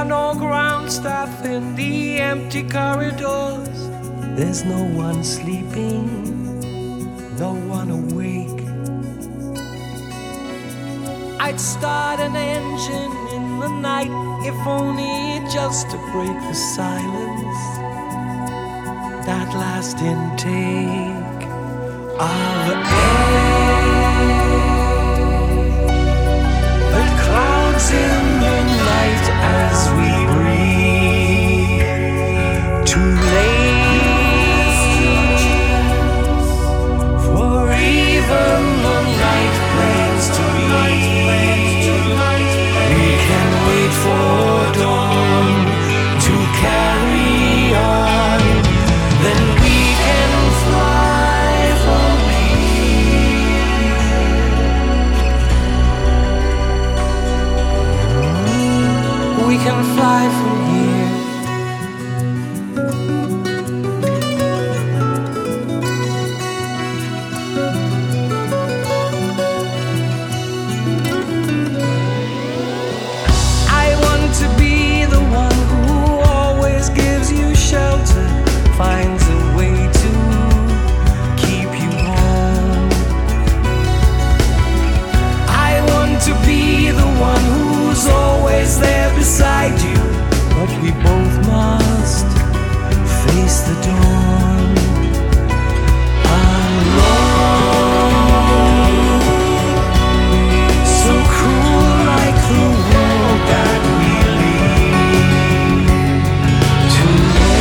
no ground staff in the empty corridors. There's no one sleeping, no one awake. I'd start an engine in the night, if only just to break the silence. That last intake of air that clouds in the night as we breathe. Too late for even the night planes to leave. We can wait for dawn to carry on. Then we can fly from here. We can fly from here. I want to be the one who always gives you shelter, finds a way to keep you home. I want to be the one who's always there beside you, but we both must face the dawn alone. So cruel, like the world that we lead. Too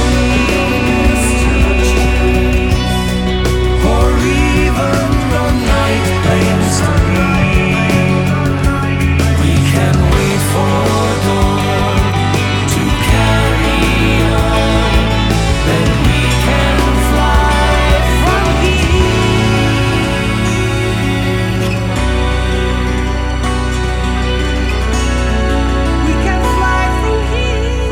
late for even the night claims to leave. We can wait for dawn to carry on. Then we can fly from here. We can fly from here.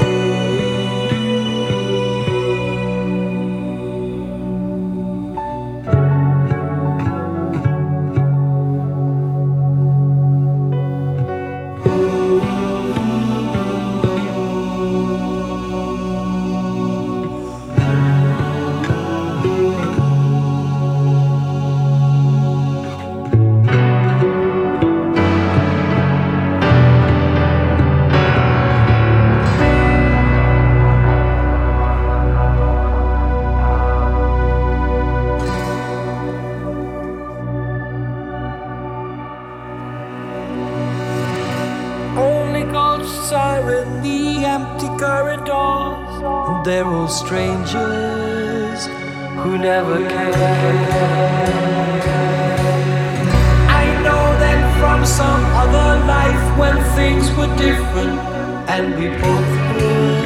Only ghosts are in the empty corridors, and they're all strangers who never cared. I know them from some other life when things were different, and we both were.